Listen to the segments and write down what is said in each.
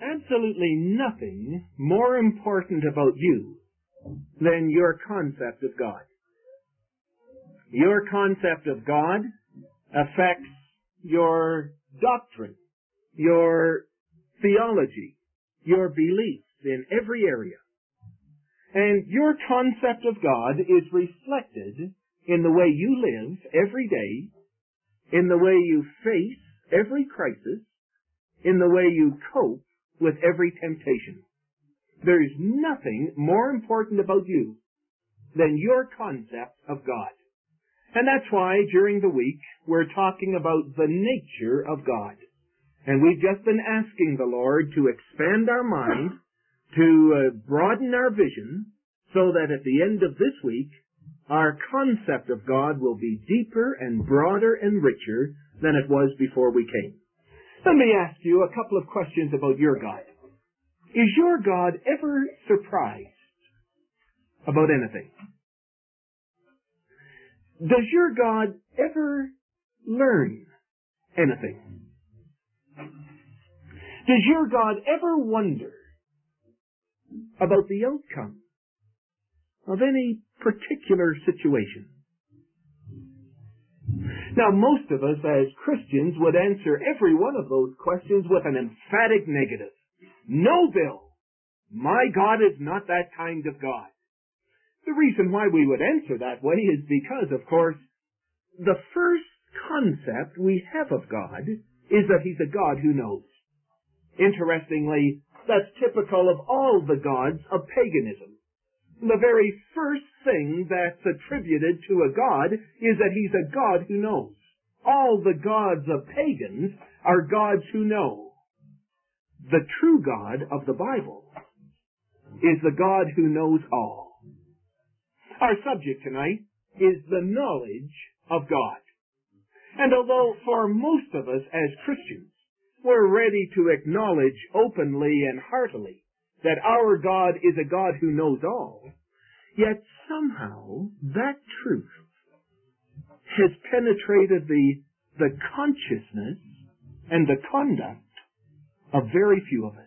absolutely nothing more important about you than your concept of God. Your concept of God affects your doctrine, your theology, your beliefs in every area. And your concept of God is reflected in the way you live every day, in the way you face every crisis, in the way you cope with every temptation. There's nothing more important about you than your concept of God. And that's why during the week we're talking about the nature of God. And we've just been asking the Lord to expand our mind, to broaden our vision, so that at the end of this week our concept of God will be deeper and broader and richer than it was before we came. Let me ask you a couple of questions about your God. Is your God ever surprised about anything? Does your God ever learn anything? Does your God ever wonder about the outcome of any particular situation? Now, most of us as Christians would answer every one of those questions with an emphatic negative. No, Bill, my God is not that kind of God. The reason why we would answer that way is because, of course, the first concept we have of God is that He's a God who knows. Interestingly, that's typical of all the gods of paganism. The very first thing that's attributed to a God is that He's a God who knows. All the gods of pagans are gods who know. The true God of the Bible is the God who knows all. Our subject tonight is the knowledge of God. And although for most of us as Christians, we're ready to acknowledge openly and heartily that our God is a God who knows all, yet somehow that truth has penetrated the consciousness and the conduct of very few of us.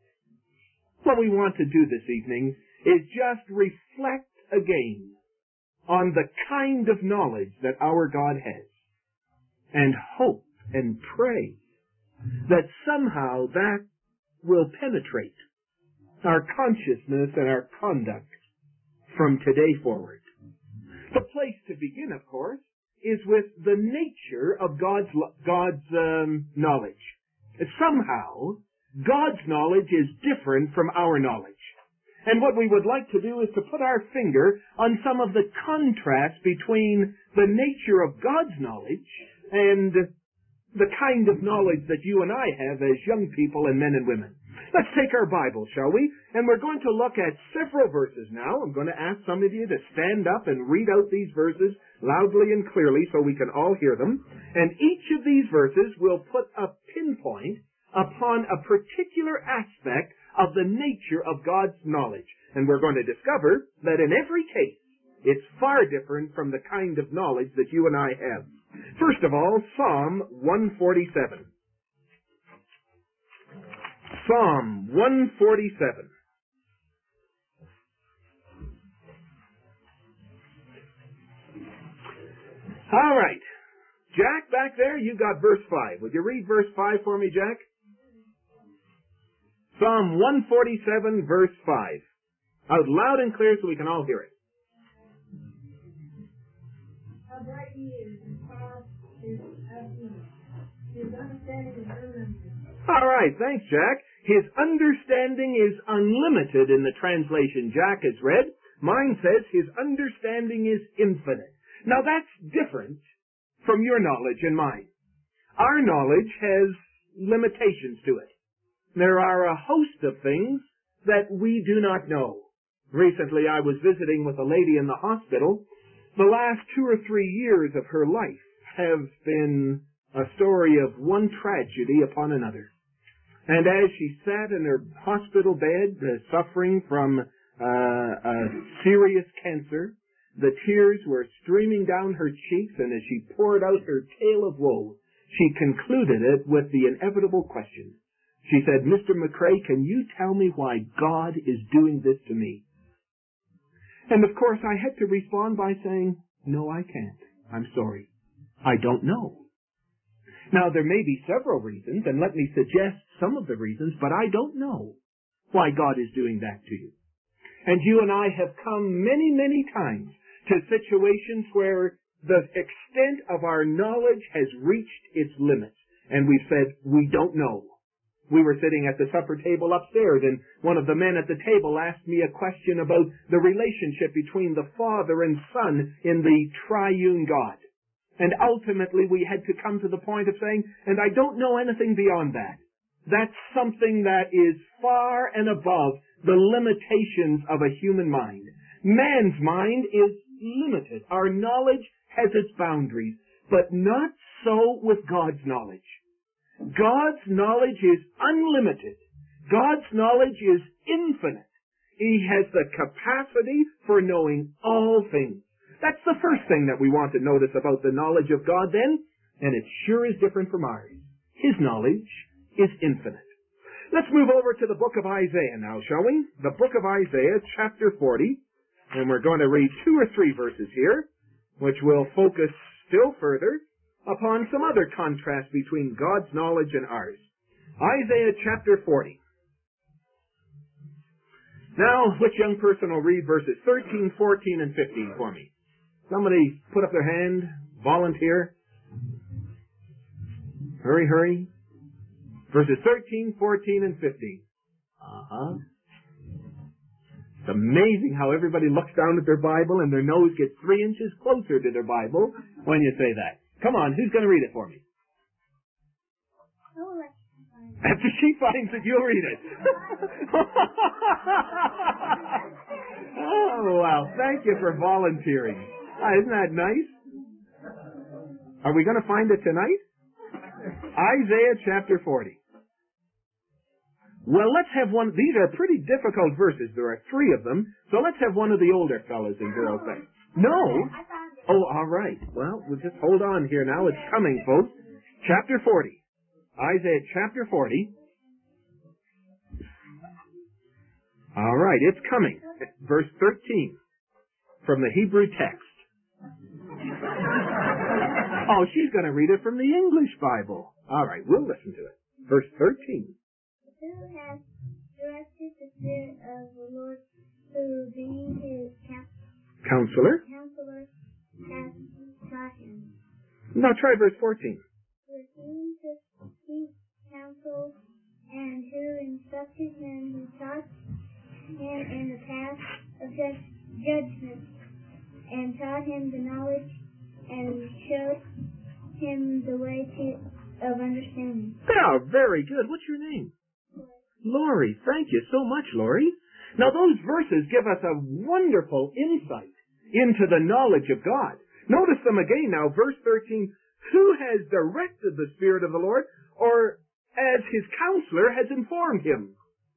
What we want to do this evening is just reflect again on the kind of knowledge that our God has, and hope and pray that somehow that will penetrate our consciousness and our conduct from today forward. The place to begin, of course, is with the nature of God's knowledge. Somehow, God's knowledge is different from our knowledge. And what we would like to do is to put our finger on some of the contrast between the nature of God's knowledge and the kind of knowledge that you and I have as young people and men and women. Let's take our Bible, shall we? And we're going to look at several verses now. I'm going to ask some of you to stand up and read out these verses loudly and clearly so we can all hear them. And each of these verses will put a pinpoint upon a particular aspect of the nature of God's knowledge. And we're going to discover that in every case, it's far different from the kind of knowledge that you and I have. First of all, Psalm 147. Psalm 147. All right. Jack, back there, you got verse 5. Would you read verse 5 for me, Jack? Psalm 147, verse 5. Out loud and clear so we can all hear it. How bright He is, and far is absolute. His understanding is unlimited. All right, thanks, Jack. His understanding is unlimited in the translation Jack has read. Mine says his understanding is infinite. Now that's different from your knowledge and mine. Our knowledge has limitations to it. There are a host of things that we do not know. Recently I was visiting with a lady in the hospital. The last 2 or 3 years of her life have been a story of one tragedy upon another. And as she sat in her hospital bed, suffering from a serious cancer, the tears were streaming down her cheeks, and as she poured out her tale of woe, she concluded it with the inevitable question, She said, Mr. McCrae, can you tell me why God is doing this to me? And of course I had to respond by saying, no, I can't. I'm sorry. I don't know. Now there may be several reasons, and let me suggest some of the reasons, but I don't know why God is doing that to you. And you and I have come many, many times to situations where the extent of our knowledge has reached its limits, and we've said, we don't know. We were sitting at the supper table upstairs, and one of the men at the table asked me a question about the relationship between the Father and Son in the triune God. And ultimately we had to come to the point of saying, and I don't know anything beyond that. That's something that is far and above the limitations of a human mind. Man's mind is limited. Our knowledge has its boundaries, but not so with God's knowledge. God's knowledge is unlimited. God's knowledge is infinite. He has the capacity for knowing all things. That's the first thing that we want to notice about the knowledge of God then, and it sure is different from ours. His knowledge is infinite. Let's move over to the book of Isaiah now, shall we? The book of Isaiah, chapter 40, and we're going to read 2 or 3 verses here, which will focus still further upon some other contrast between God's knowledge and ours. Isaiah chapter 40. Now, which young person will read verses 13, 14, and 15 for me? Somebody put up their hand, volunteer. Hurry, hurry. Verses 13, 14, and 15. It's amazing how everybody looks down at their Bible and their nose gets 3 inches closer to their Bible when you say that. Come on, who's going to read it for me? After she finds it, you'll read it. Oh, wow. Thank you for volunteering. Isn't that nice? Are we going to find it tonight? Isaiah chapter 40. Well, let's have one. These are pretty difficult verses. There are 3 of them. So let's have one of the older fellows and girls say. No? Oh, all right. Well, we'll just hold on here now. It's coming, folks. Chapter 40. Isaiah chapter 40. All right, it's coming. Verse 13 from the Hebrew text. Oh, she's going to read it from the English Bible. All right, we'll listen to it. Verse 13. Who has directed the Spirit of the Lord to be his Counselor. has taught him. Now try verse 14. With whom to keep counsel, and who instructed him, who taught him in the path of judgment, and taught him the knowledge, and showed him the way of understanding. Oh, very good. What's your name? Lori. Thank you so much, Lori. Now those verses give us a wonderful insight into the knowledge of God. Notice them again now, verse 13. Who has directed the Spirit of the Lord, or as his counselor has informed him?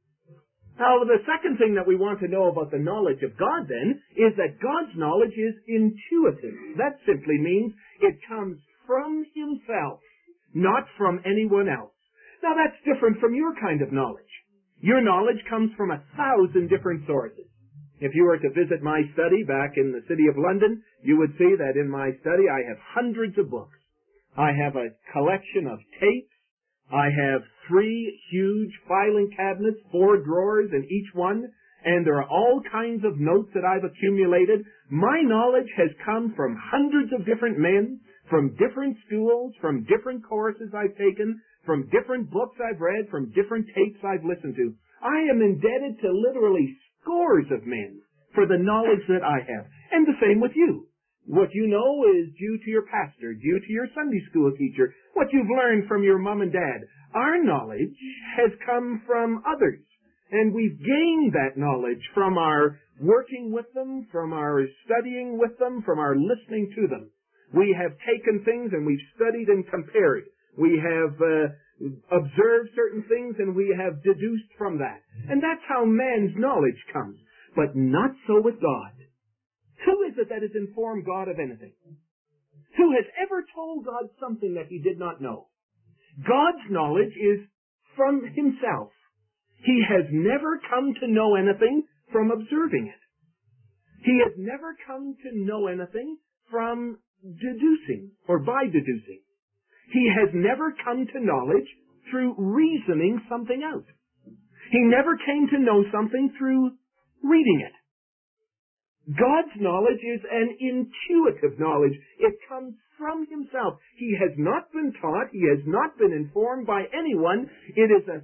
Now, the second thing that we want to know about the knowledge of God, then, is that God's knowledge is intuitive. That simply means it comes from himself, not from anyone else. Now, that's different from your kind of knowledge. Your knowledge comes from 1,000 different sources. If you were to visit my study back in the city of London, you would see that in my study I have hundreds of books. I have a collection of tapes. I have 3 huge filing cabinets, 4 drawers in each one, and there are all kinds of notes that I've accumulated. My knowledge has come from hundreds of different men, from different schools, from different courses I've taken, from different books I've read, from different tapes I've listened to. I am indebted to literally scores of men for the knowledge that I have. And the same with you. What you know is due to your pastor, due to your Sunday school teacher, what you've learned from your mom and dad. Our knowledge has come from others. And we've gained that knowledge from our working with them, from our studying with them, from our listening to them. We have taken things and we've studied and compared. We have observed certain things and we have deduced from that. And that's how man's knowledge comes. But not so with God. Who is it that has informed God of anything? Who has ever told God something that he did not know? God's knowledge is from himself. He has never come to know anything from observing it. He has never come to know anything from deducing or by deducing. He has never come to knowledge through reasoning something out. He never came to know something through reading it. God's knowledge is an intuitive knowledge. It comes from himself. He has not been taught. He has not been informed by anyone. It is a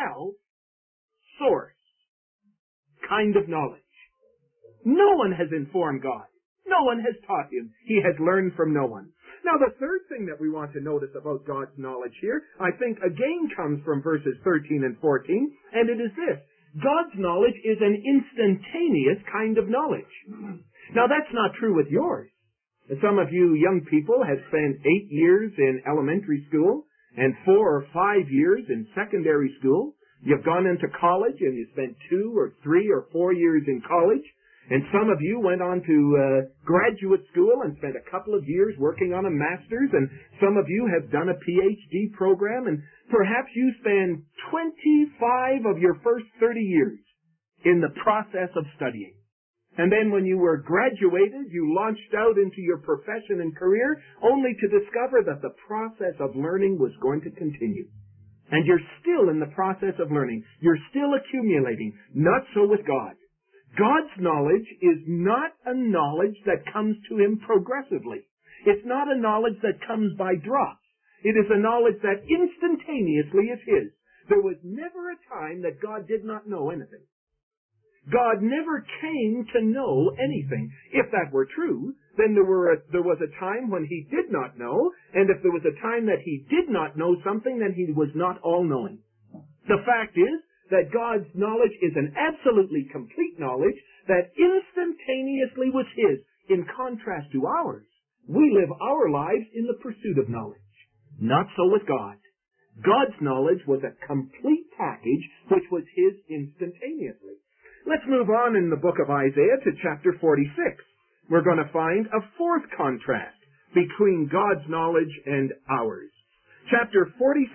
self-source kind of knowledge. No one has informed God. No one has taught him. He has learned from no one. Now, the third thing that we want to notice about God's knowledge here, I think again comes from verses 13 and 14, and it is this. God's knowledge is an instantaneous kind of knowledge. Now, that's not true with yours. Some of you young people have spent 8 years in elementary school and 4 or 5 years in secondary school. You've gone into college and you spent 2 or 3 or 4 years in college. And some of you went on to graduate school and spent a couple of years working on a master's, and some of you have done a PhD program, and perhaps you spend 25 of your first 30 years in the process of studying. And then when you were graduated, you launched out into your profession and career, only to discover that the process of learning was going to continue. And you're still in the process of learning. You're still accumulating. Not so with God. God's knowledge is not a knowledge that comes to him progressively. It's not a knowledge that comes by drops. It is a knowledge that instantaneously is his. There was never a time that God did not know anything. God never came to know anything. If that were true, then there was a time when he did not know, and if there was a time that he did not know something, then he was not all-knowing. The fact is that God's knowledge is an absolutely complete knowledge that instantaneously was his, in contrast to ours. We live our lives in the pursuit of knowledge. Not so with God. God's knowledge was a complete package which was his instantaneously. Let's move on in the book of Isaiah to chapter 46. We're going to find a fourth contrast between God's knowledge and ours. Chapter 46,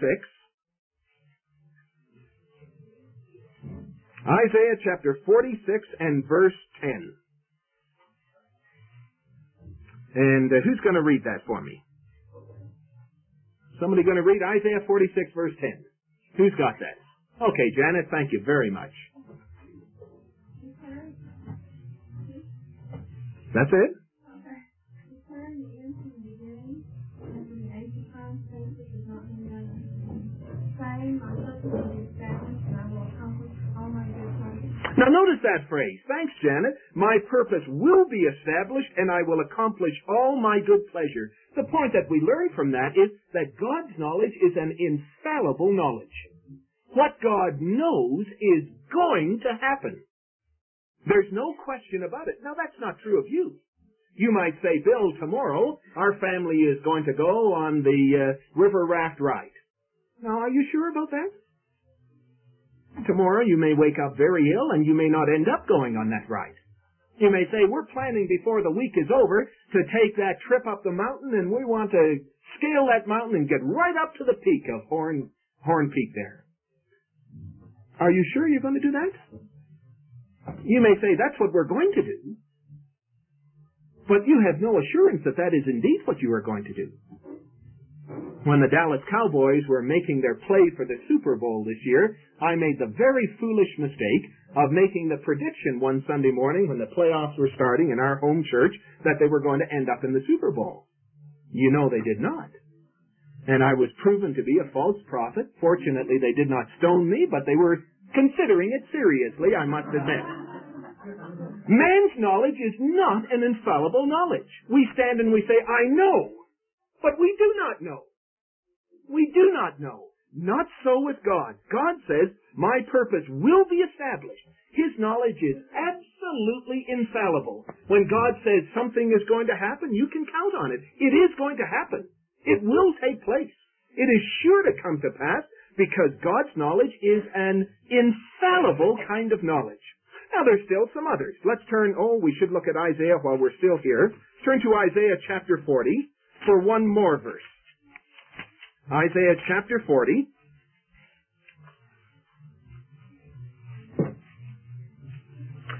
Isaiah chapter 46 and verse 10. And who's going to read that for me? Somebody going to read Isaiah 46 verse 10? Who's got that? Okay, Janet, thank you very much. That's it? Now notice that phrase. Thanks, Janet. My purpose will be established and I will accomplish all my good pleasure. The point that we learn from that is that God's knowledge is an infallible knowledge. What God knows is going to happen. There's no question about it. Now that's not true of you. You might say, Bill, tomorrow our family is going to go on the river raft ride. Now, are you sure about that? Tomorrow you may wake up very ill and you may not end up going on that ride. You may say, we're planning before the week is over to take that trip up the mountain and we want to scale that mountain and get right up to the peak of Horn Peak there. Are you sure you're going to do that? You may say, that's what we're going to do. But you have no assurance that that is indeed what you are going to do. When the Dallas Cowboys were making their play for the Super Bowl this year, I made the very foolish mistake of making the prediction one Sunday morning when the playoffs were starting in our home church that they were going to end up in the Super Bowl. You know they did not. And I was proven to be a false prophet. Fortunately, they did not stone me, but they were considering it seriously, I must admit. Man's knowledge is not an infallible knowledge. We stand and we say, I know, but we do not know. We do not know. Not so with God. God says, my purpose will be established. His knowledge is absolutely infallible. When God says something is going to happen, you can count on it. It is going to happen. It will take place. It is sure to come to pass because God's knowledge is an infallible kind of knowledge. Now, there's still some others. Let's turn, we should look at Isaiah while we're still here. Turn to Isaiah chapter 40 for one more verse. Isaiah chapter 40.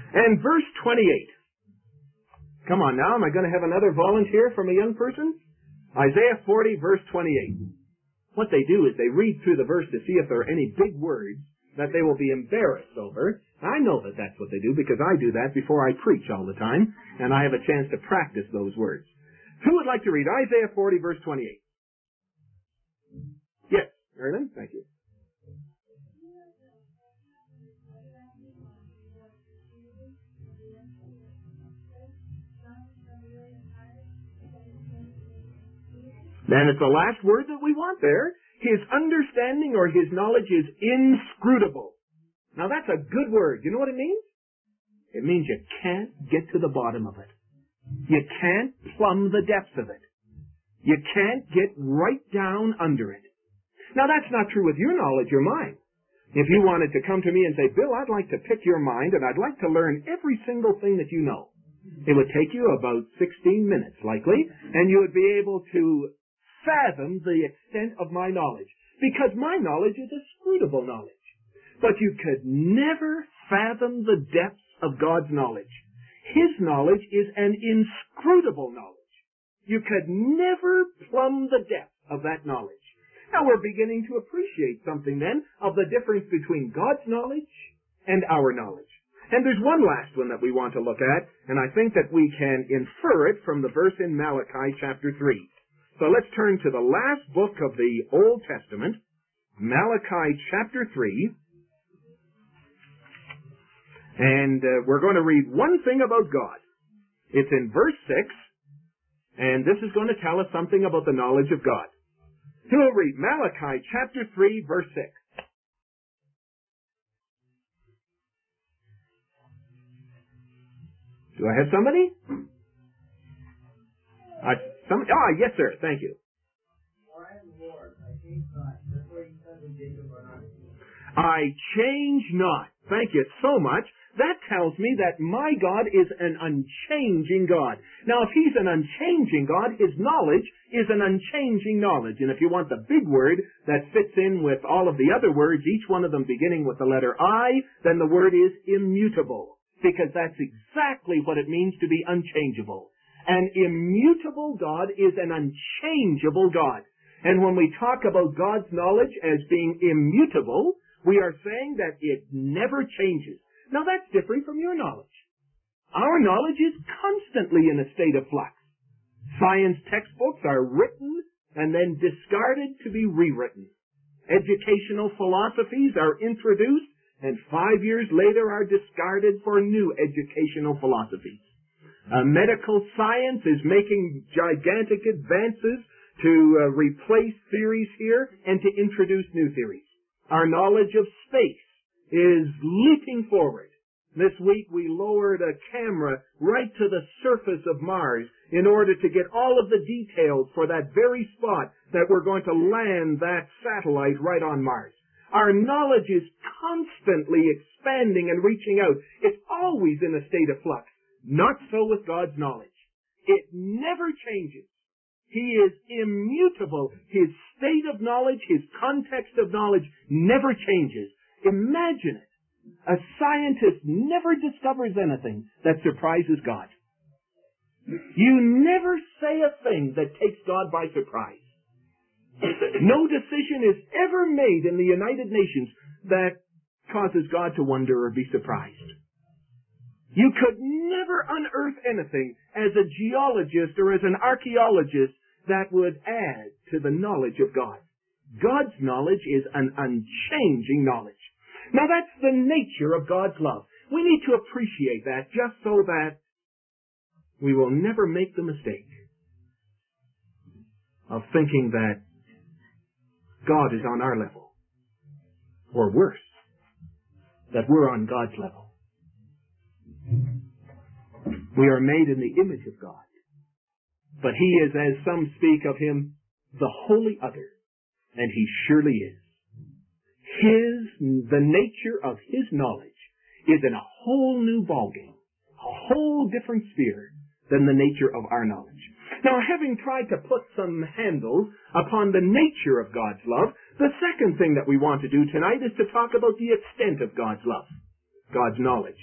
And verse 28. Come on now, am I going to have another volunteer from a young person? Isaiah 40, verse 28. What they do is they read through the verse to see if there are any big words that they will be embarrassed over. I know that that's what they do because I do that before I preach all the time, and I have a chance to practice those words. Who would like to read Isaiah 40, verse 28? Yes, Erlen, thank you. Then it's the last word that we want there. His understanding or his knowledge is inscrutable. Now that's a good word. You know what it means? It means you can't get to the bottom of it. You can't plumb the depths of it. You can't get right down under it. Now that's not true with your knowledge or mine. If you wanted to come to me and say, Bill, I'd like to pick your mind and I'd like to learn every single thing that you know, it would take you about 16 minutes likely, and you would be able to fathom the extent of my knowledge, because my knowledge is inscrutable knowledge. But you could never fathom the depths of God's knowledge. His knowledge is an inscrutable knowledge. You could never plumb the depth of that knowledge. Now we're beginning to appreciate something then of the difference between God's knowledge and our knowledge. And there's one last one that we want to look at, and I think that we can infer it from the verse in Malachi chapter 3. So let's turn to the last book of the Old Testament, Malachi chapter 3. And we're going to read one thing about God. It's in verse 6, and this is going to tell us something about the knowledge of God. Who will read Malachi chapter 3, verse 6? Do I have somebody? Yes, sir. Thank you. For I am the Lord, I change not. Therefore you sons of Jacob are not changed. I change not. Thank you so much. That tells me that my God is an unchanging God. Now, if he's an unchanging God, his knowledge is an unchanging knowledge. And if you want the big word that fits in with all of the other words, each one of them beginning with the letter I, then the word is immutable. Because that's exactly what it means to be unchangeable. An immutable God is an unchangeable God. And when we talk about God's knowledge as being immutable, we are saying that it never changes. Now that's different from your knowledge. Our knowledge is constantly in a state of flux. Science textbooks are written and then discarded to be rewritten. Educational philosophies are introduced and 5 years later are discarded for new educational philosophies. Medical science is making gigantic advances to replace theories here and to introduce new theories. Our knowledge of space is leaping forward. This week we lowered a camera right to the surface of Mars in order to get all of the details for that very spot that we're going to land that satellite right on Mars. Our knowledge is constantly expanding and reaching out. It's always in a state of flux. Not so with God's knowledge. It never changes. He is immutable. His state of knowledge, his context of knowledge never changes. Imagine it. A scientist never discovers anything that surprises God. You never say a thing that takes God by surprise. No decision is ever made in the United Nations that causes God to wonder or be surprised. You could never unearth anything as a geologist or as an archaeologist that would add to the knowledge of God. God's knowledge is an unchanging knowledge. Now that's the nature of God's love. We need to appreciate that just so that we will never make the mistake of thinking that God is on our level. Or worse, that we're on God's level. We are made in the image of God. But he is, as some speak of him, the holy other. And he surely is. The nature of his knowledge is in a whole new ballgame, a whole different sphere than the nature of our knowledge. Now, having tried to put some handles upon the nature of God's love, the second thing that we want to do tonight is to talk about the extent of God's love, God's knowledge.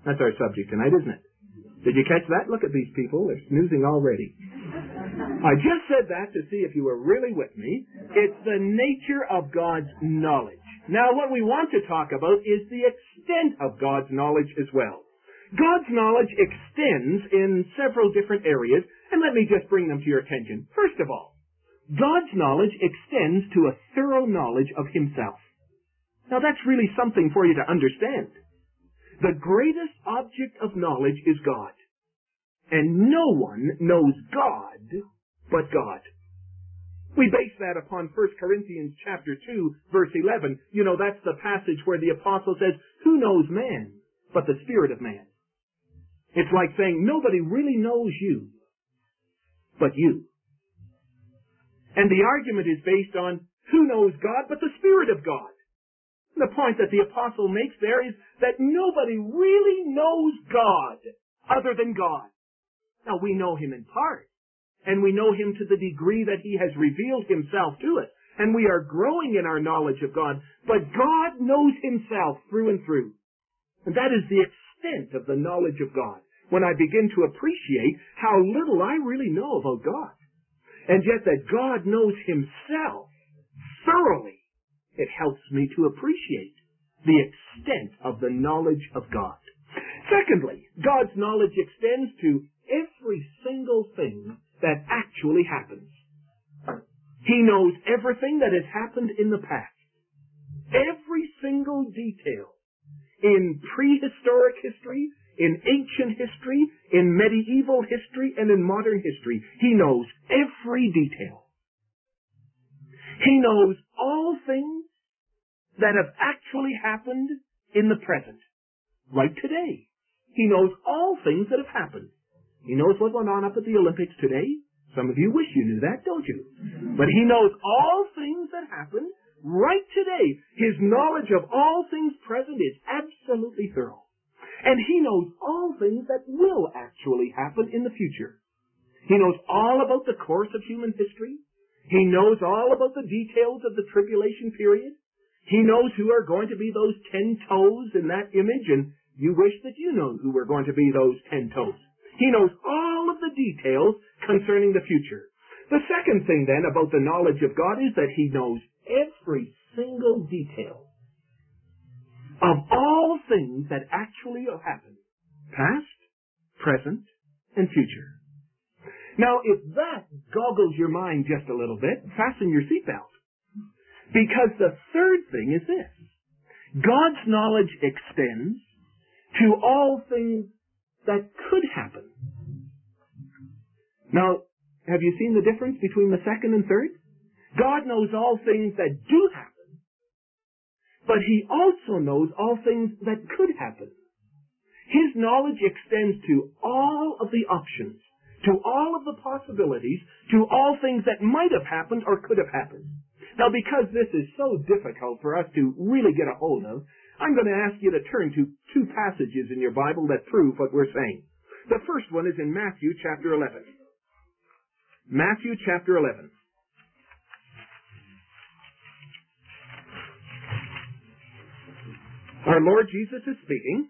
That's our subject tonight, isn't it? Did you catch that? Look at these people. They're snoozing already. I just said that to see if you were really with me. It's the nature of God's knowledge. Now, what we want to talk about is the extent of God's knowledge as well. God's knowledge extends in several different areas, and let me just bring them to your attention. First of all, God's knowledge extends to a thorough knowledge of Himself. Now, that's really something for you to understand. The greatest object of knowledge is God. And no one knows God but God. We base that upon 1 Corinthians chapter 2, verse 11. You know, that's the passage where the apostle says, who knows man but the Spirit of man? It's like saying, nobody really knows you but you. And the argument is based on, who knows God but the Spirit of God? The point that the apostle makes there is that nobody really knows God other than God. Now, we know Him in part, and we know Him to the degree that He has revealed Himself to us, and we are growing in our knowledge of God, but God knows Himself through and through. And that is the extent of the knowledge of God, when I begin to appreciate how little I really know about God, and yet that God knows Himself thoroughly. It helps me to appreciate the extent of the knowledge of God. Secondly, God's knowledge extends to every single thing that actually happens. He knows everything that has happened in the past. Every single detail in prehistoric history, in ancient history, in medieval history, and in modern history. He knows every detail. He knows all things that have actually happened in the present, right today. He knows all things that have happened. He knows what went on up at the Olympics today. Some of you wish you knew that, don't you? But He knows all things that happened right today. His knowledge of all things present is absolutely thorough. And He knows all things that will actually happen in the future. He knows all about the course of human history. He knows all about the details of the tribulation period. He knows who are going to be those 10 toes in that image, and you wish that you know who are going to be those 10 toes. He knows all of the details concerning the future. The second thing, then, about the knowledge of God is that He knows every single detail of all things that actually have happened, past, present, and future. Now, if that goggles your mind just a little bit, fasten your seatbelt. Because the third thing is this. God's knowledge extends to all things that could happen. Now, have you seen the difference between the second and third? God knows all things that do happen, but He also knows all things that could happen. His knowledge extends to all of the options, to all of the possibilities, to all things that might have happened or could have happened. Now, because this is so difficult for us to really get a hold of, I'm going to ask you to turn to two passages in your Bible that prove what we're saying. The first one is in Matthew chapter 11. Matthew chapter 11. Our Lord Jesus is speaking,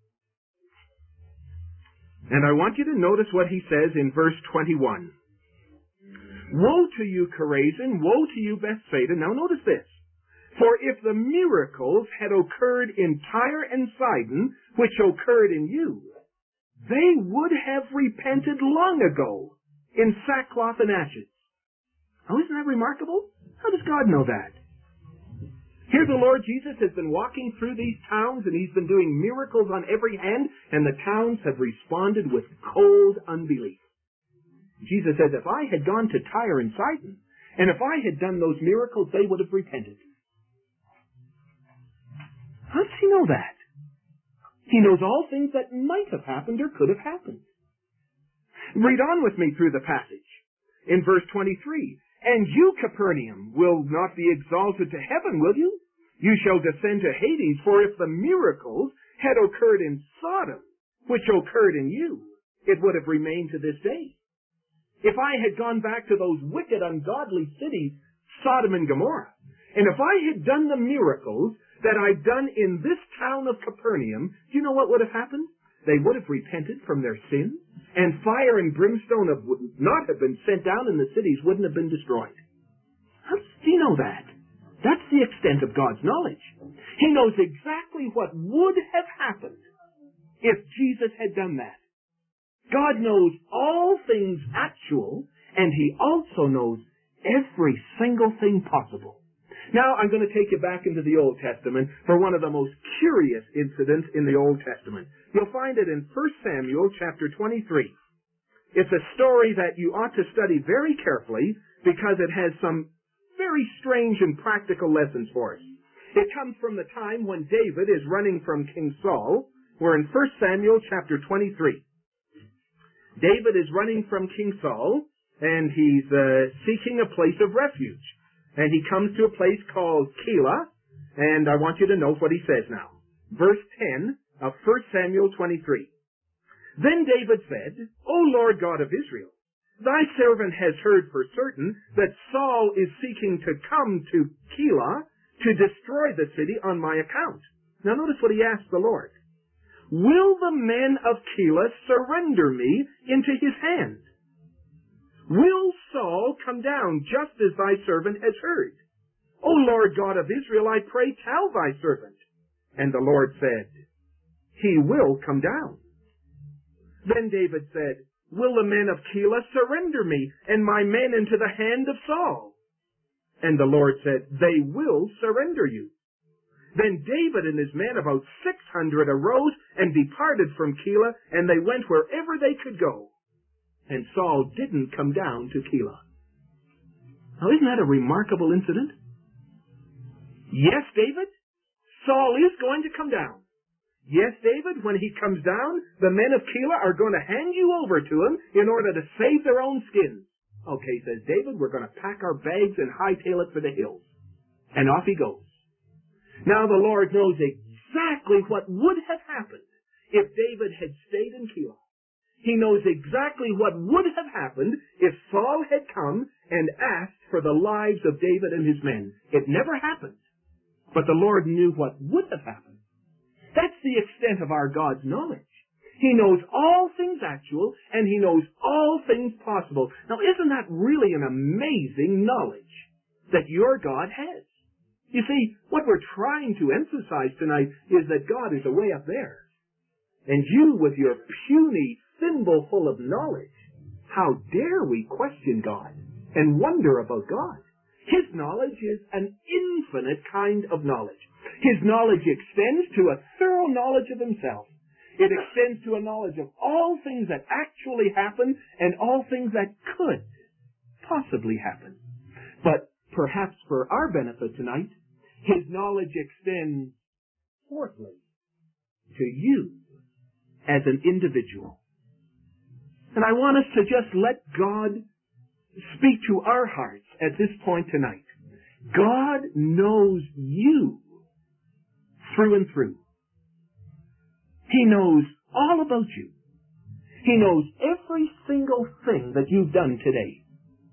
and I want you to notice what He says in verse 21. Woe to you, Chorazin! Woe to you, Bethsaida! Now notice this. For if the miracles had occurred in Tyre and Sidon, which occurred in you, they would have repented long ago in sackcloth and ashes. Now, isn't that remarkable? How does God know that? Here the Lord Jesus has been walking through these towns, and He's been doing miracles on every hand, and the towns have responded with cold unbelief. Jesus says, if I had gone to Tyre and Sidon, and if I had done those miracles, they would have repented. How does He know that? He knows all things that might have happened or could have happened. Read on with me through the passage. In verse 23, and you, Capernaum, will not be exalted to heaven, will you? You shall descend to Hades, for if the miracles had occurred in Sodom, which occurred in you, it would have remained to this day. If I had gone back to those wicked, ungodly cities, Sodom and Gomorrah, and if I had done the miracles that I've done in this town of Capernaum, do you know what would have happened? they would have repented from their sin, and fire and brimstone would not have been sent down, and the cities wouldn't have been destroyed. How does he know that? That's the extent of God's knowledge. He knows exactly what would have happened if Jesus had done that. God knows all things actual, and he also knows every single thing possible. Now, I'm going to take you back into the Old Testament for one of the most curious incidents in the Old Testament. You'll find it in 1 Samuel chapter 23. It's a story that you ought to study very carefully because it has some very strange and practical lessons for us. It comes from the time when David is running from King Saul. We're in 1 Samuel chapter 23. David is running from King Saul, and he's seeking a place of refuge. And he comes to a place called Keilah, and I want you to note what he says now. Verse 10 of 1 Samuel 23. Then David said, O Lord God of Israel, thy servant has heard for certain that Saul is seeking to come to Keilah to destroy the city on my account. Now notice what he asked the Lord. Will the men of Keilah surrender me into his hand? Will Saul come down just as thy servant has heard? O Lord God of Israel, I pray, tell thy servant. And the Lord said, he will come down. Then David said, will the men of Keilah surrender me and my men into the hand of Saul? And the Lord said, they will surrender you. Then David and his men, about 600, arose and departed from Keilah, and they went wherever they could go. And Saul didn't come down to Keilah. Now, isn't that a remarkable incident? Yes, David, Saul is going to come down. Yes, David, when he comes down, the men of Keilah are going to hand you over to him in order to save their own skins. Okay, says David, we're going to pack our bags and hightail it for the hills. And off he goes. Now the Lord knows exactly what would have happened if David had stayed in Keilah. He knows exactly what would have happened if Saul had come and asked for the lives of David and his men. It never happened. But the Lord knew what would have happened. That's the extent of our God's knowledge. He knows all things actual, and he knows all things possible. Now, isn't that really an amazing knowledge that your God has? You see, what we're trying to emphasize tonight is that God is away up there. And you, with your puny thimble full of knowledge, how dare we question God and wonder about God? His knowledge is an infinite kind of knowledge. His knowledge extends to a thorough knowledge of himself. It extends to a knowledge of all things that actually happen and all things that could possibly happen. But perhaps for our benefit tonight, his knowledge extends, fourthly, to you as an individual. And I want us to just let God speak to our hearts at this point tonight. God knows you through and through. He knows all about you. He knows every single thing that you've done today.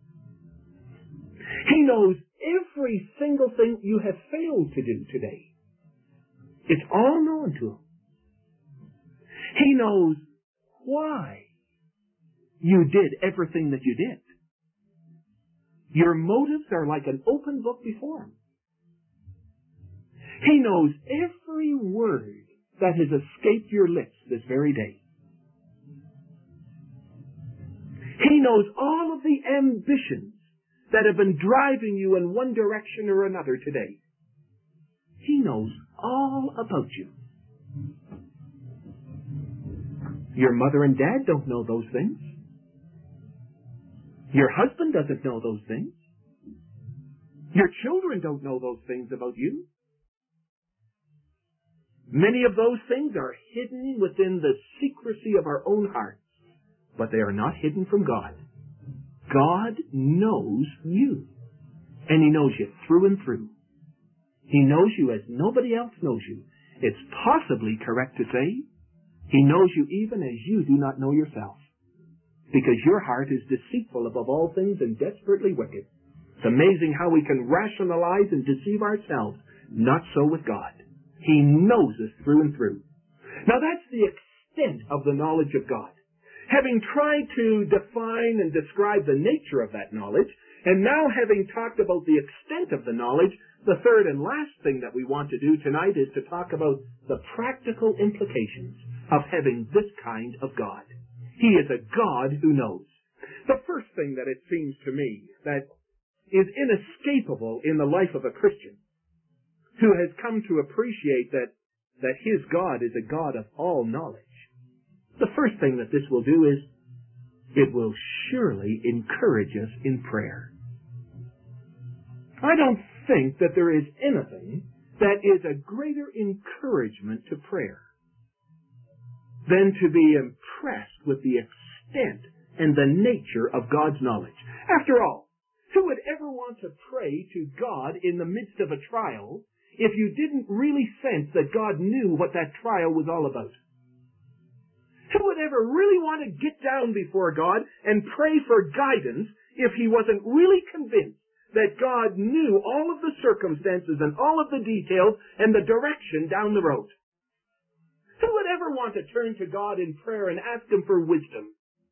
He knows every single thing you have failed to do today. It's all known to him. He knows why you did everything that you did. Your motives are like an open book before him. He knows every word that has escaped your lips this very day. He knows all of the ambitions that have been driving you in one direction or another today. He knows all about you. Your mother and dad don't know those things. Your husband doesn't know those things. Your children don't know those things about you. Many of those things are hidden within the secrecy of our own hearts, but they are not hidden from God. God knows you, and he knows you through and through. He knows you as nobody else knows you. It's possibly correct to say he knows you even as you do not know yourself, because your heart is deceitful above all things and desperately wicked. It's amazing how we can rationalize and deceive ourselves. Not so with God. He knows us through and through. Now that's the extent of the knowledge of God. Having tried to define and describe the nature of that knowledge, and now having talked about the extent of the knowledge, the third and last thing that we want to do tonight is to talk about the practical implications of having this kind of God. He is a God who knows. The first thing that it seems to me that is inescapable in the life of a Christian who has come to appreciate that his God is a God of all knowledge, the first thing that this will do is it will surely encourage us in prayer. I don't think that there is anything that is a greater encouragement to prayer than to be impressed with the extent and the nature of God's knowledge. After all, who would ever want to pray to God in the midst of a trial if you didn't really sense that God knew what that trial was all about? Who would ever really want to get down before God and pray for guidance if he wasn't really convinced that God knew all of the circumstances and all of the details and the direction down the road? Who would ever want to turn to God in prayer and ask him for wisdom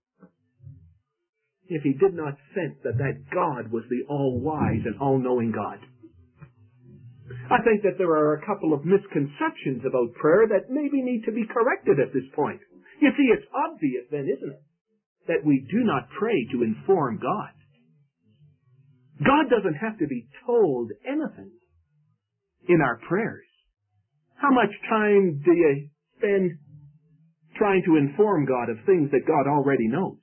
if he did not sense that God was the all-wise and all-knowing God? I think that there are a couple of misconceptions about prayer that maybe need to be corrected at this point. You see, it's obvious then, isn't it, that we do not pray to inform God. God doesn't have to be told anything in our prayers. How much time do you spend trying to inform God of things that God already knows?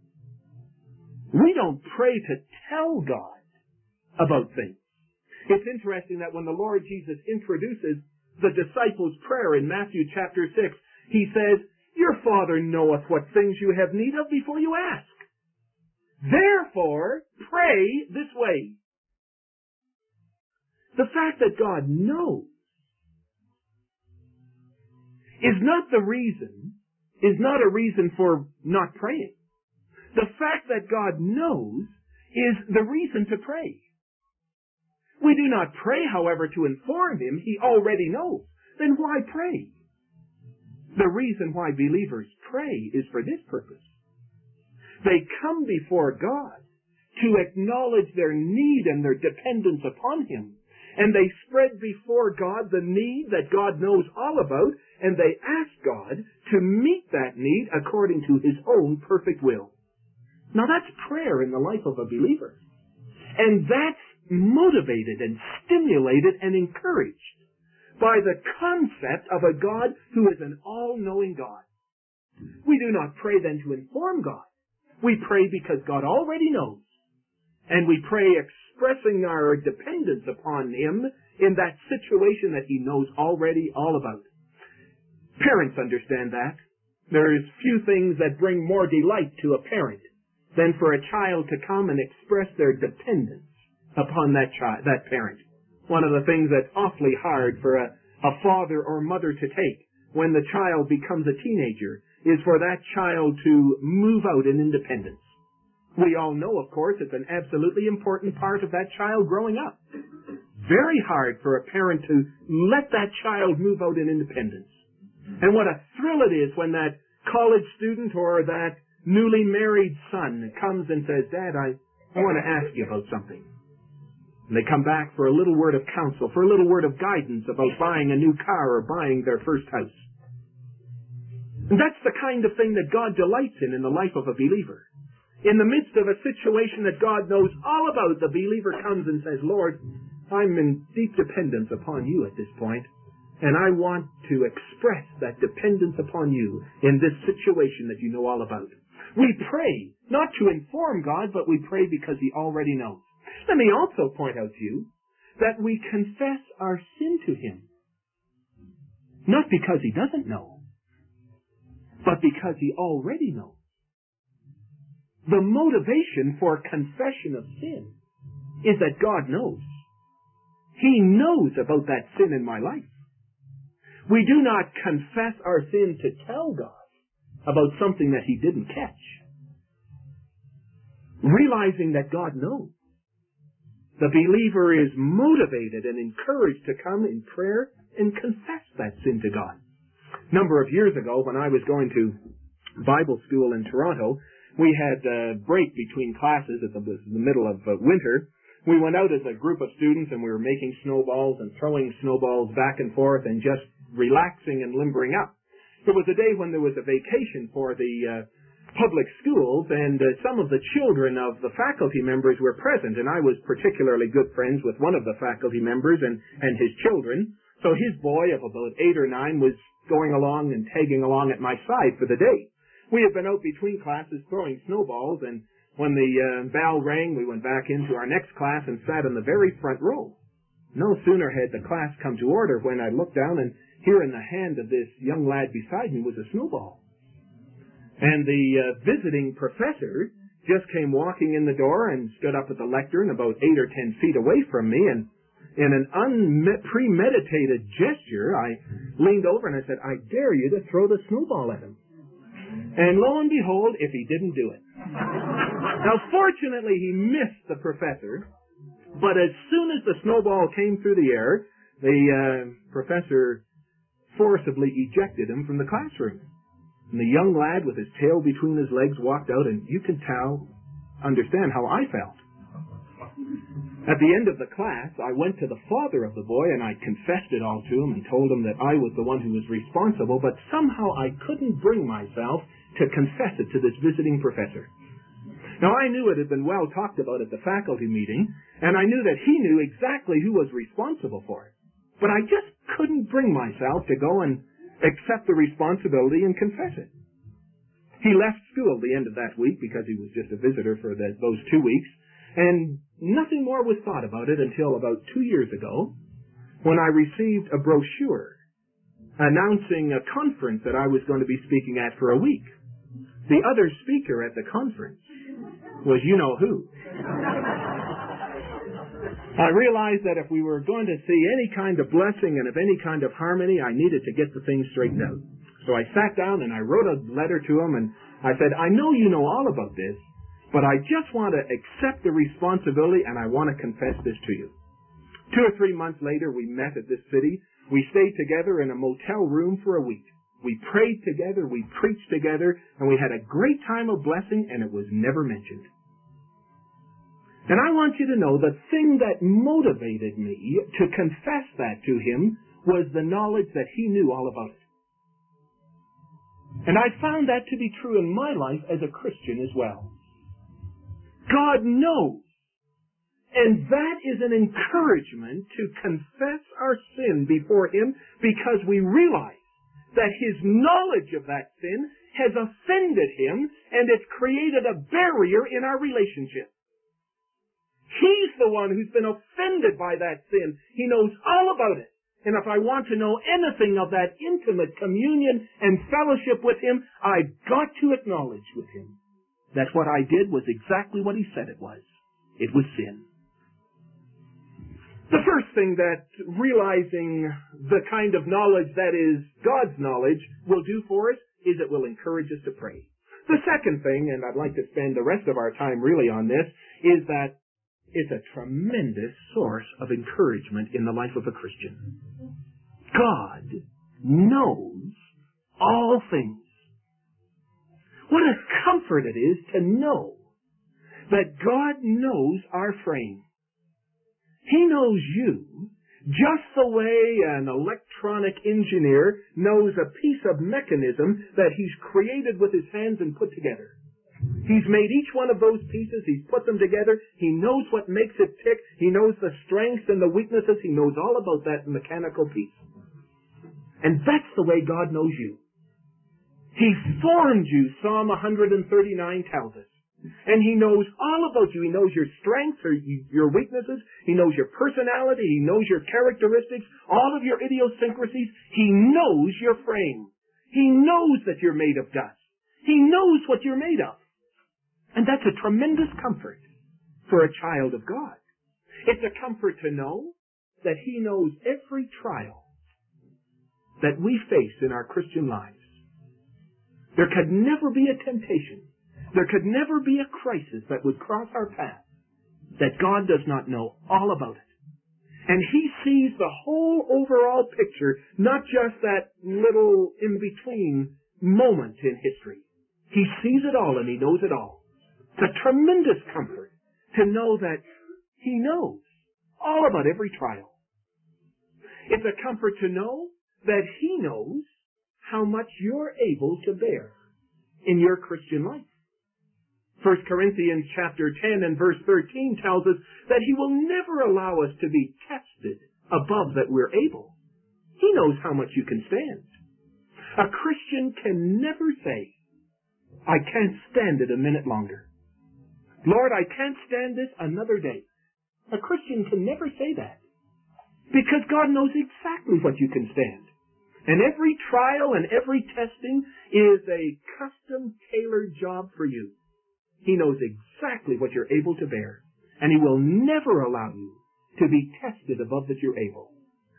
We don't pray to tell God about things. It's interesting that when the Lord Jesus introduces the disciples' prayer in Matthew chapter 6, he says, "Your Father knoweth what things you have need of before you ask. Therefore, pray this way." The fact that God knows is not a reason for not praying. The fact that God knows is the reason to pray. We do not pray, however, to inform him. He already knows. Then why pray? The reason why believers pray is for this purpose. They come before God to acknowledge their need and their dependence upon him. And they spread before God the need that God knows all about, and they ask God to meet that need according to his own perfect will. Now that's prayer in the life of a believer. And that's motivated and stimulated and encouraged by the concept of a God who is an all-knowing God. We do not pray then to inform God. We pray because God already knows. And we pray expressing our dependence upon him in that situation that he knows already all about. Parents understand that. There is few things that bring more delight to a parent than for a child to come and express their dependence upon that parent. One of the things that's awfully hard for a father or mother to take when the child becomes a teenager is for that child to move out in independence. We all know, of course, it's an absolutely important part of that child growing up. Very hard for a parent to let that child move out in independence. And what a thrill it is when that college student or that newly married son comes and says, "Dad, I want to ask you about something." And they come back for a little word of counsel, for a little word of guidance about buying a new car or buying their first house. And that's the kind of thing that God delights in the life of a believer. In the midst of a situation that God knows all about, the believer comes and says, "Lord, I'm in deep dependence upon you at this point, and I want to express that dependence upon you in this situation that you know all about." We pray not to inform God, but we pray because he already knows. Let me also point out to you that we confess our sin to him, not because he doesn't know, but because he already knows. The motivation for confession of sin is that God knows. He knows about that sin in my life. We do not confess our sin to tell God about something that he didn't catch. Realizing that God knows, the believer is motivated and encouraged to come in prayer and confess that sin to God. number of years ago, when I was going to Bible school in Toronto, we had a break between classes at the middle of winter. We went out as a group of students and we were making snowballs and throwing snowballs back and forth and just relaxing and limbering up. It was a day when there was a vacation for the public schools, and some of the children of the faculty members were present, and I was particularly good friends with one of the faculty members and his children. So his boy of about 8 or 9 was going along and tagging along at my side for the day. We had been out between classes throwing snowballs, and when the bell rang, we went back into our next class and sat in the very front row. No sooner had the class come to order when I looked down, and here in the hand of this young lad beside me was a snowball. And the visiting professor just came walking in the door and stood up at the lectern about 8 or 10 feet away from me, and in an unpremeditated gesture, I leaned over and I said, "I dare you to throw the snowball at him." And lo and behold, if he didn't do it. Now, fortunately, he missed the professor, but as soon as the snowball came through the air, the professor forcibly ejected him from the classroom. And the young lad with his tail between his legs walked out, and you can understand how I felt. At the end of the class, I went to the father of the boy and I confessed it all to him and told him that I was the one who was responsible, but somehow I couldn't bring myself to confess it to this visiting professor. Now, I knew it had been well talked about at the faculty meeting, and I knew that he knew exactly who was responsible for it. But I just couldn't bring myself to go and accept the responsibility and confess it. He left school the end of that week because he was just a visitor for those 2 weeks, and nothing more was thought about it until about 2 years ago when I received a brochure announcing a conference that I was going to be speaking at for a week. The other speaker at the conference was you-know-who. I realized that if we were going to see any kind of blessing and of any kind of harmony, I needed to get the thing straightened out. So I sat down and I wrote a letter to him, and I said, "I know you know all about this, but I just want to accept the responsibility and I want to confess this to you." 2 or 3 months later, we met at this city. We stayed together in a motel room for a week. We prayed together, we preached together, and we had a great time of blessing, and it was never mentioned. And I want you to know the thing that motivated me to confess that to him was the knowledge that he knew all about it. And I found that to be true in my life as a Christian as well. God knows. And that is an encouragement to confess our sin before him, because we realize that his knowledge of that sin has offended him and it's created a barrier in our relationship. He's the one who's been offended by that sin. He knows all about it. And if I want to know anything of that intimate communion and fellowship with him, I've got to acknowledge with him that what I did was exactly what he said it was. It was sin. The first thing that realizing the kind of knowledge that is God's knowledge will do for us is it will encourage us to pray. The second thing, and I'd like to spend the rest of our time really on this, is that it's a tremendous source of encouragement in the life of a Christian. God knows all things. What a comfort it is to know that God knows our frame. He knows you just the way an electronic engineer knows a piece of mechanism that he's created with his hands and put together. He's made each one of those pieces. He's put them together. He knows what makes it tick. He knows the strengths and the weaknesses. He knows all about that mechanical piece. And that's the way God knows you. He formed you, Psalm 139 tells us. And he knows all about you. He knows your strengths or your weaknesses. He knows your personality. He knows your characteristics, all of your idiosyncrasies. He knows your frame. He knows that you're made of dust. He knows what you're made of. And that's a tremendous comfort for a child of God. It's a comfort to know that he knows every trial that we face in our Christian lives. There could never be a temptation. There could never be a crisis that would cross our path that God does not know all about it. And he sees the whole overall picture, not just that little in-between moment in history. He sees it all and he knows it all. It's a tremendous comfort to know that he knows all about every trial. It's a comfort to know that he knows how much you're able to bear in your Christian life. 1 Corinthians chapter 10 and verse 13 tells us that he will never allow us to be tested above that we're able. He knows how much you can stand. A Christian can never say, I can't stand it a minute longer. Lord, I can't stand this another day. A Christian can never say that, because God knows exactly what you can stand. And every trial and every testing is a custom-tailored job for you. He knows exactly what you're able to bear, and he will never allow you to be tested above that you're able.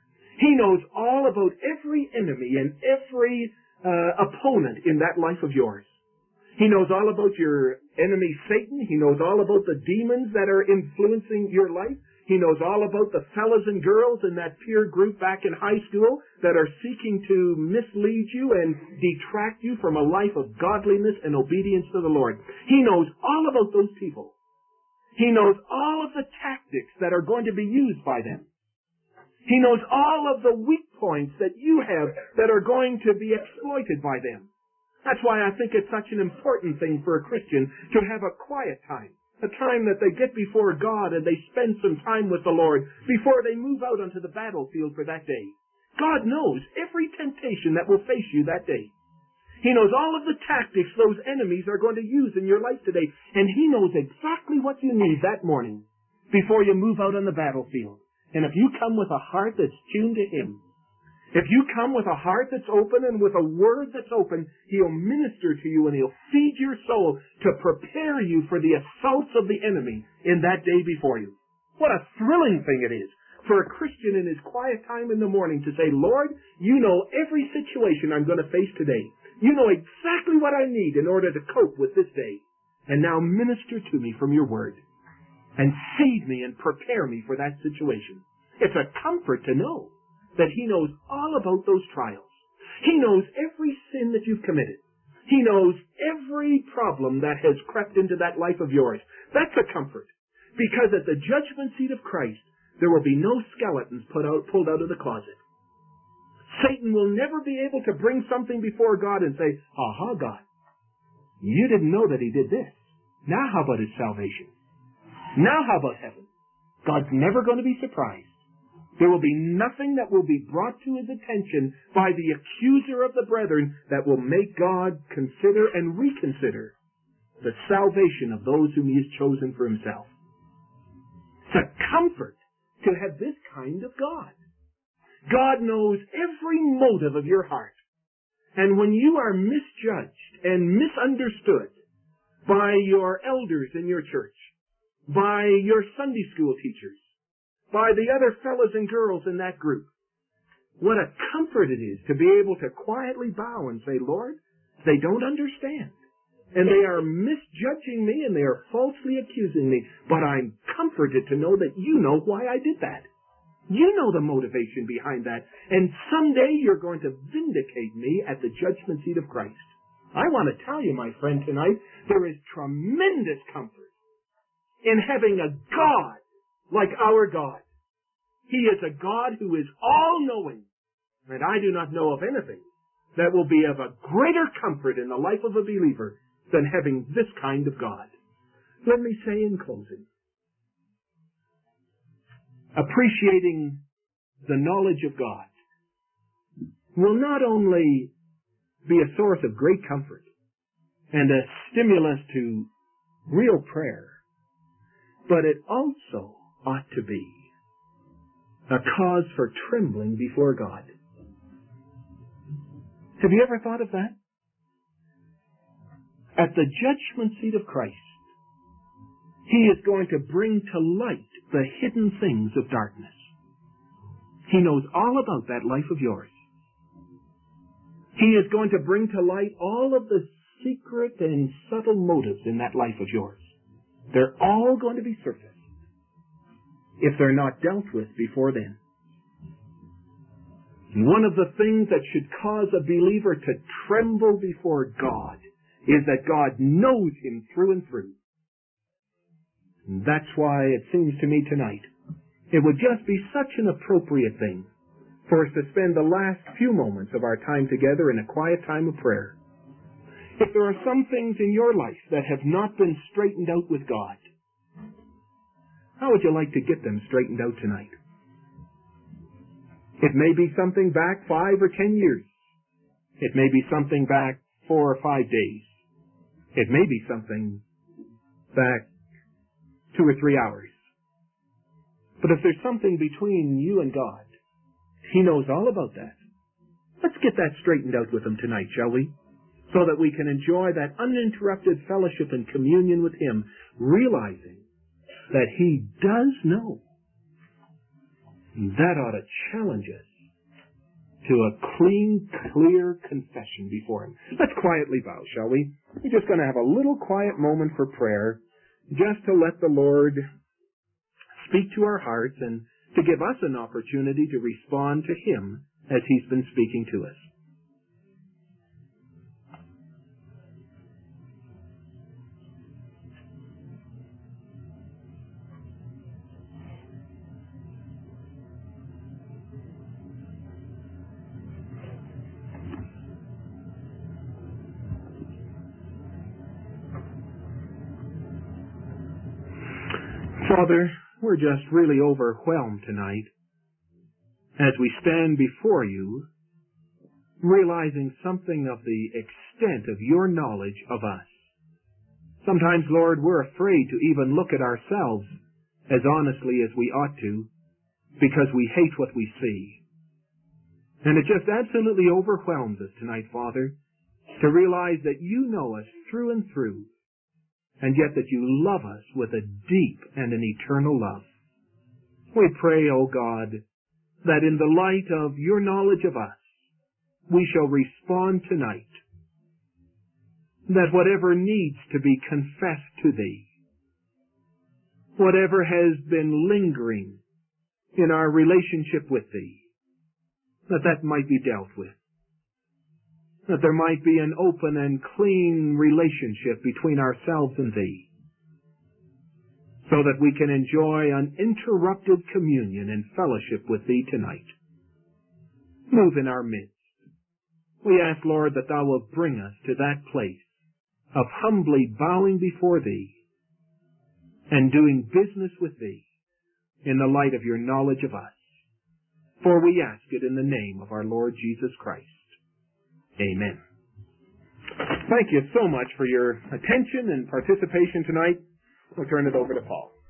He knows all about every enemy and every opponent in that life of yours. He knows all about your enemy Satan. He knows all about the demons that are influencing your life. He knows all about the fellas and girls in that peer group back in high school that are seeking to mislead you and detract you from a life of godliness and obedience to the Lord. He knows all about those people. He knows all of the tactics that are going to be used by them. He knows all of the weak points that you have that are going to be exploited by them. That's why I think it's such an important thing for a Christian to have a quiet time. A time that they get before God and they spend some time with the Lord before they move out onto the battlefield for that day. God knows every temptation that will face you that day. He knows all of the tactics those enemies are going to use in your life today. And he knows exactly what you need that morning before you move out on the battlefield. And if you come with a heart that's tuned to him, if you come with a heart that's open and with a word that's open, he'll minister to you and he'll feed your soul to prepare you for the assaults of the enemy in that day before you. What a thrilling thing it is for a Christian in his quiet time in the morning to say, Lord, you know every situation I'm going to face today. You know exactly what I need in order to cope with this day. And now minister to me from your word and feed me and prepare me for that situation. It's a comfort to know that he knows all about those trials. He knows every sin that you've committed. He knows every problem that has crept into that life of yours. That's a comfort. Because at the judgment seat of Christ, there will be no skeletons pulled out of the closet. Satan will never be able to bring something before God and say, aha, God, you didn't know that he did this. Now how about his salvation? Now how about heaven? God's never going to be surprised. There will be nothing that will be brought to his attention by the accuser of the brethren that will make God consider and reconsider the salvation of those whom he has chosen for himself. It's a comfort to have this kind of God. God knows every motive of your heart. And when you are misjudged and misunderstood by your elders in your church, by your Sunday school teachers, by the other fellows and girls in that group, what a comfort it is to be able to quietly bow and say, Lord, they don't understand. And they are misjudging me and they are falsely accusing me. But I'm comforted to know that you know why I did that. You know the motivation behind that. And someday you're going to vindicate me at the judgment seat of Christ. I want to tell you, my friend, tonight, there is tremendous comfort in having a God like our God. He is a God who is all-knowing. And I do not know of anything that will be of a greater comfort in the life of a believer than having this kind of God. Let me say in closing, appreciating the knowledge of God will not only be a source of great comfort and a stimulus to real prayer, but it also ought to be a cause for trembling before God. Have you ever thought of that? At the judgment seat of Christ, he is going to bring to light the hidden things of darkness. He knows all about that life of yours. He is going to bring to light all of the secret and subtle motives in that life of yours. They're all going to be surfaced. if they're not dealt with before then. And one of the things that should cause a believer to tremble before God is that God knows him through and through. And that's why it seems to me tonight it would just be such an appropriate thing for us to spend the last few moments of our time together in a quiet time of prayer. If there are some things in your life that have not been straightened out with God, how would you like to get them straightened out tonight? It may be something back 5 or 10 years. It may be something back 4 or 5 days. It may be something back 2 or 3 hours. But if there's something between you and God, He knows all about that. Let's get that straightened out with Him tonight, shall we? So that we can enjoy that uninterrupted fellowship and communion with Him, realizing that He does know. And that ought to challenge us to a clean, clear confession before Him. Let's quietly bow, shall we? We're just going to have a little quiet moment for prayer, just to let the Lord speak to our hearts and to give us an opportunity to respond to Him as He's been speaking to us. Father, we're just really overwhelmed tonight as we stand before you, realizing something of the extent of your knowledge of us. Sometimes, Lord, we're afraid to even look at ourselves as honestly as we ought to because we hate what we see. And it just absolutely overwhelms us tonight, Father, to realize that you know us through and through, and yet that you love us with a deep and an eternal love. We pray, O God, that in the light of your knowledge of us, we shall respond tonight, that whatever needs to be confessed to Thee, whatever has been lingering in our relationship with Thee, that might be dealt with. That there might be an open and clean relationship between ourselves and Thee, so that we can enjoy uninterrupted communion and fellowship with Thee tonight. Move in our midst. We ask, Lord, that Thou wilt bring us to that place of humbly bowing before Thee and doing business with Thee in the light of your knowledge of us. For we ask it in the name of our Lord Jesus Christ. Amen. Thank you so much for your attention and participation tonight. We'll turn it over to Paul.